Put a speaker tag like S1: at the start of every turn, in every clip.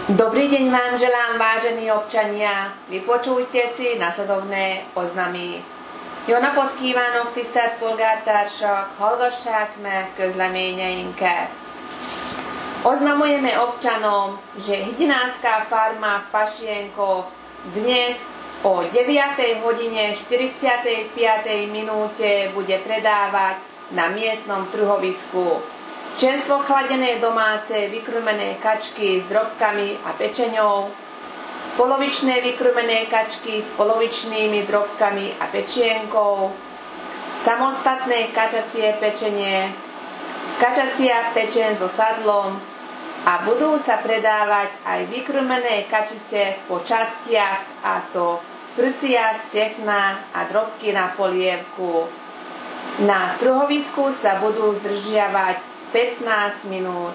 S1: Dobrý deň vám želám, vážení občania. Vypočujte si nasledovné oznamy. Jó napot kívánok, tisztelt polgártársak! Hallgassák meg közleményeinket. Oznamujeme občanom, že hydinárska farma v Pašienkoch dnes o 9:45 minúte bude predávať na miestnom trhovisku čerstvo chladené domáce vykrmené kačky s drobkami a pečeňou, polovičné vykrmené kačky s polovičnými drobkami a pečienkou, samostatné kačacie pečenie, kačacia pečen so sadlom a budú sa predávať aj vykrmené kačice po častiach, a to prsia, stehná a drobky na polievku. Na trhovisku sa budú zdržiavať 15 minút.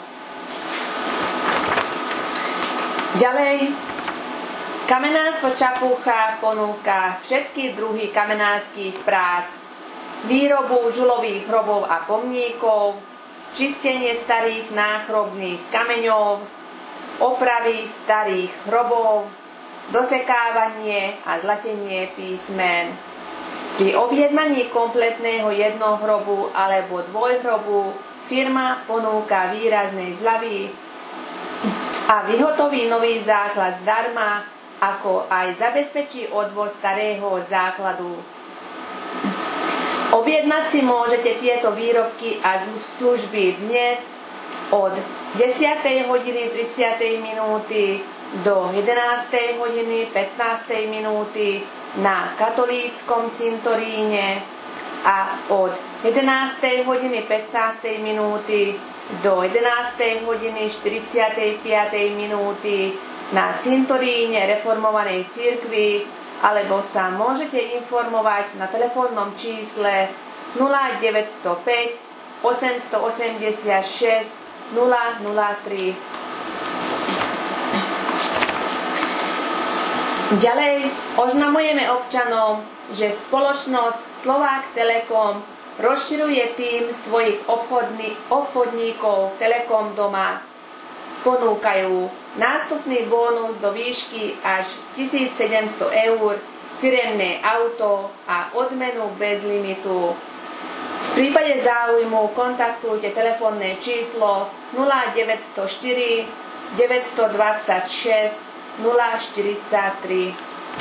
S1: Ďalej, kamenárstvo Čapucha ponúka všetky druhy kamenárskych prác, výrobu žulových hrobov a pomníkov, čistenie starých náchrobných kameňov, opravy starých hrobov, dosekávanie a zlatenie písmen. Pri objednaní kompletného jednohrobu alebo dvojhrobu firma ponúka výrazné zľavy a vyhotoví nový základ zdarma, ako aj zabezpečí odvoz starého základu. Objednať si môžete tieto výrobky a služby dnes od 10:30 do 11:15 na katolíckom cintoríne a od 11:15 do 11:45 na cintoríne reformovanej cirkvi, alebo sa môžete informovať na telefónnom čísle 0905 886 003. Ďalej oznamujeme občanom, že spoločnosť Slovák Telekom rozširuje tým svojich obchodníkov Telekom Doma. Ponúkajú nástupný bónus do výšky až 1700 eur, firemné auto a odmenu bez limitu. V prípade záujmu kontaktujte telefónne číslo 0904 926 043.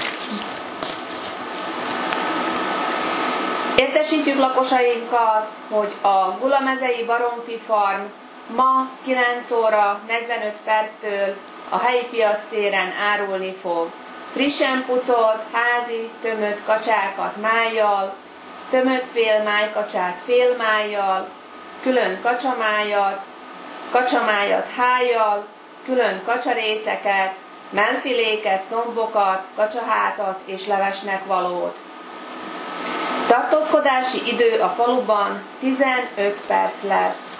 S1: Értesítjük lakosainkat, hogy a Gulamezei Baromfi Farm ma 9 óra 45 perctől a helyi piactéren árulni fog frissen pucolt, házi, tömött kacsákat májjal, tömött félmájkacsát félmájjal, külön kacsamájat hájjal, külön kacsarészeket, mellfiléket, combokat, kacsahátat és levesnek valót. Tartózkodási idő a faluban 15 perc lesz.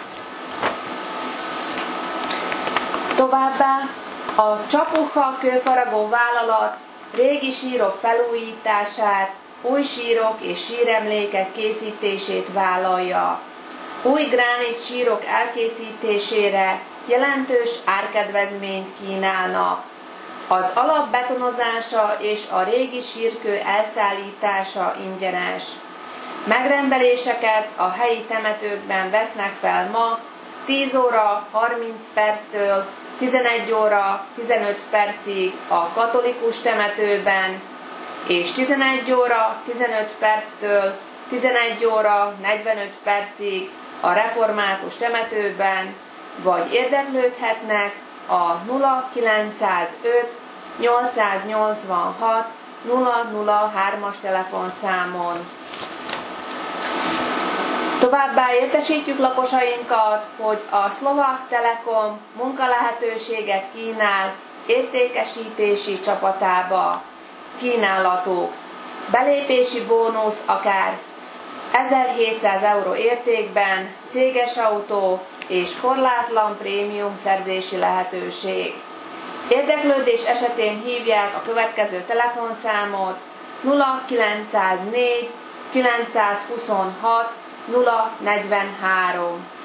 S1: Továbbá a Csapucha kőfaragó vállalat régi sírok felújítását, új sírok és síremlékek készítését vállalja. Új gránit sírok elkészítésére jelentős árkedvezményt kínálnak. Az alap betonozása és a régi sírkő elszállítása ingyenes. Megrendeléseket a helyi temetőkben vesznek fel ma 10 óra 30 perctől 11 óra 15 percig a katolikus temetőben, és 11 óra 15 perctől 11 óra 45 percig a református temetőben, vagy érdeklődhetnek a 0905 886 003-as telefonszámon. Továbbá értesítjük lakosainkat, hogy a Slovák Telekom munkalehetőséget kínál értékesítési csapatába. Kínálatuk: belépési bónusz akár 1700 euró értékben, céges autó és korlátlan prémium szerzési lehetőség. Érdeklődés esetén hívják a következő telefonszámot: 0904 926 043.